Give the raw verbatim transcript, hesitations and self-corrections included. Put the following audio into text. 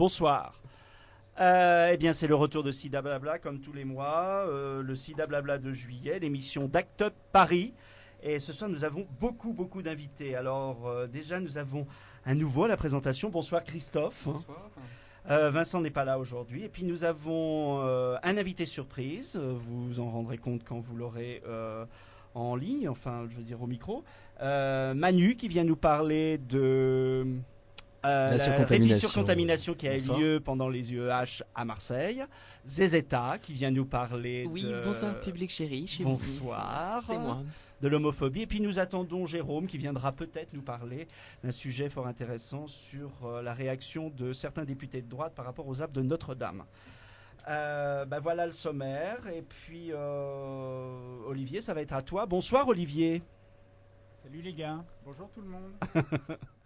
Bonsoir. Euh, eh bien, c'est le retour de Sida Blabla, comme tous les mois. Euh, le Sida Blabla de juillet, l'émission d'Act Up Paris. Et ce soir, nous avons beaucoup, beaucoup d'invités. Alors, euh, déjà, nous avons un nouveau à la présentation. Bonsoir, Christophe. Bonsoir. Euh, Vincent n'est pas là aujourd'hui. Et puis, nous avons euh, un invité surprise. Vous vous en rendrez compte quand vous l'aurez euh, en ligne, enfin, je veux dire au micro. Euh, Manu, qui vient nous parler de... Euh, la, la surcontamination. surcontamination qui a Bonsoir. eu lieu pendant les U E H à Marseille. Zezeta qui vient nous parler oui, de... bonsoir public chéri. Chez bonsoir. C'est moi. De l'homophobie. Et puis nous attendons Jérôme qui viendra peut-être nous parler d'un sujet fort intéressant sur euh, la réaction de certains députés de droite par rapport aux actes de Notre-Dame. Euh, ben voilà le sommaire. Et puis euh, Olivier, ça va être à toi. Bonsoir Olivier. Salut les gars. Bonjour tout le monde.